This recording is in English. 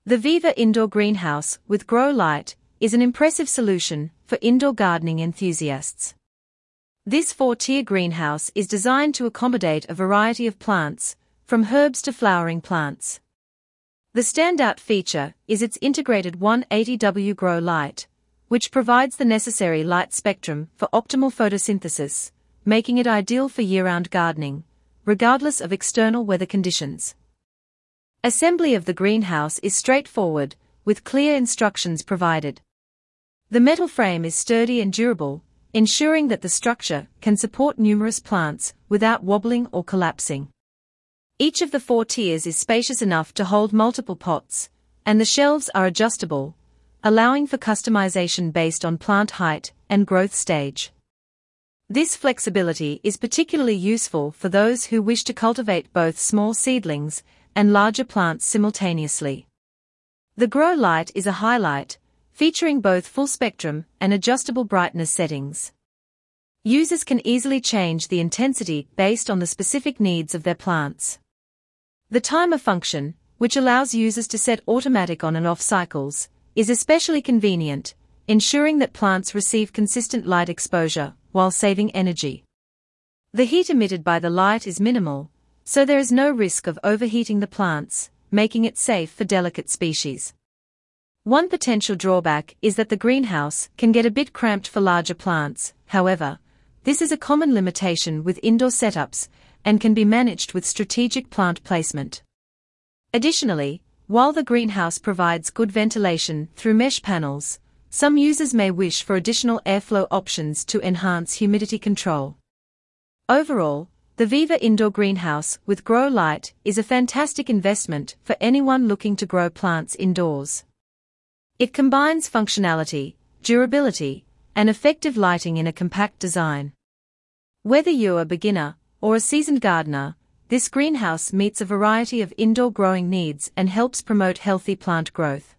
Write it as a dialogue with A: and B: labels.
A: The Viva Indoor Greenhouse with Grow Light is an impressive solution for indoor gardening enthusiasts. This 4-tier greenhouse is designed to accommodate a variety of plants, from herbs to flowering plants. The standout feature is its integrated 180W Grow Light, which provides the necessary light spectrum for optimal photosynthesis, making it ideal for year-round gardening, regardless of external weather conditions. Assembly of the greenhouse is straightforward, with clear instructions provided. The metal frame is sturdy and durable, ensuring that the structure can support numerous plants without wobbling or collapsing. Each of the 4 tiers is spacious enough to hold multiple pots, and the shelves are adjustable, allowing for customization based on plant height and growth stage. This flexibility is particularly useful for those who wish to cultivate both small seedlings and larger plants simultaneously. The Grow Light is a highlight, featuring both full spectrum and adjustable brightness settings. Users can easily change the intensity based on the specific needs of their plants. The timer function, which allows users to set automatic on and off cycles, is especially convenient, ensuring that plants receive consistent light exposure while saving energy. The heat emitted by the light is minimal, so there is no risk of overheating the plants, making it safe for delicate species. One potential drawback is that the greenhouse can get a bit cramped for larger plants. However, this is a common limitation with indoor setups and can be managed with strategic plant placement. Additionally, while the greenhouse provides good ventilation through mesh panels, some users may wish for additional airflow options to enhance humidity control. Overall, the Viva Indoor Greenhouse with Grow Light is a fantastic investment for anyone looking to grow plants indoors. It combines functionality, durability, and effective lighting in a compact design. Whether you're a beginner or a seasoned gardener, this greenhouse meets a variety of indoor growing needs and helps promote healthy plant growth.